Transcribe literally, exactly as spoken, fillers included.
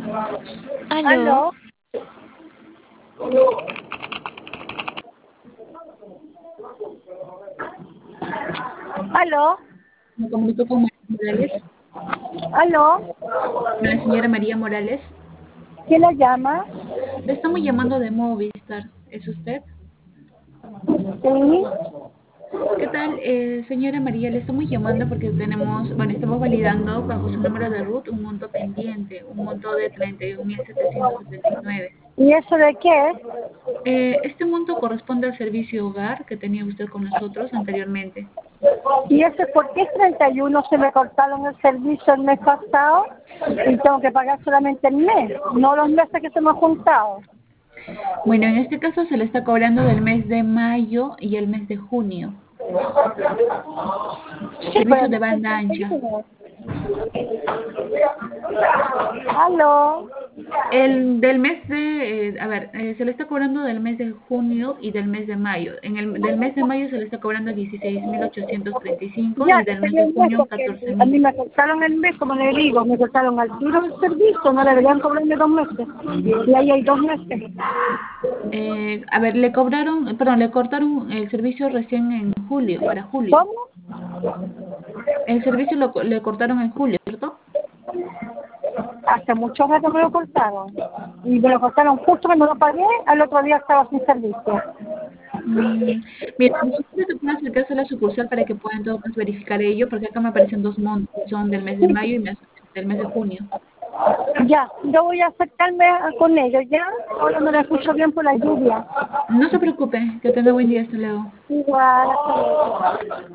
Aló. ¿Aló? ¿Aló? Me comunico con María Morales, ¿Aló? con la señora María Morales. ¿Quién la llama? Le estamos llamando de Movistar. ¿Es usted? Sí. ¿Qué tal, eh, señora María? Le estamos llamando porque tenemos, bueno, estamos validando bajo su número de RUT un monto pendiente, un monto de treinta y un mil setecientos setenta y nueve. ¿Y eso de qué es? Eh, este monto corresponde al servicio hogar que tenía usted con nosotros anteriormente. ¿Y ese por qué es treinta y uno se me cortaron el servicio el mes pasado y tengo que pagar solamente el mes, no los meses que se me han juntado? Bueno, en este caso se le está cobrando del mes de mayo y el mes de junio. Sí, pero Servicio no de es el banda ancha. treinta y uno. ¿Aló? El del mes de, eh, a ver, eh, se le está cobrando del mes de junio y del mes de mayo. En el del mes de mayo se le está cobrando dieciséis mil ochocientos treinta y cinco Ya, y que del mes sería de el mes, junio porque catorce a mí mil. me cortaron el mes, como le digo, me cortaron al tiro el servicio, no deberían cobrarme dos meses. Y ahí hay dos meses. Eh, a ver, le cobraron, eh, perdón, le cortaron el servicio recién en julio, para julio. ¿Cómo? El servicio lo, co- le cortaron en julio, ¿cierto? Hace muchos rato me lo cortaron. Y me lo cortaron justo cuando lo pagué, al otro día estaba sin servicio. Mm, mira, nosotros se puede acercarse a la sucursal para que puedan todos verificar ello, porque acá me aparecen dos montos, que son del mes de mayo y mes- del mes de junio. Ya, yo voy a acercarme a- con ellos, ¿ya? Ahora no la escucho bien por la lluvia. No se preocupe, que tenga buen día, hasta luego. Igual, hasta luego.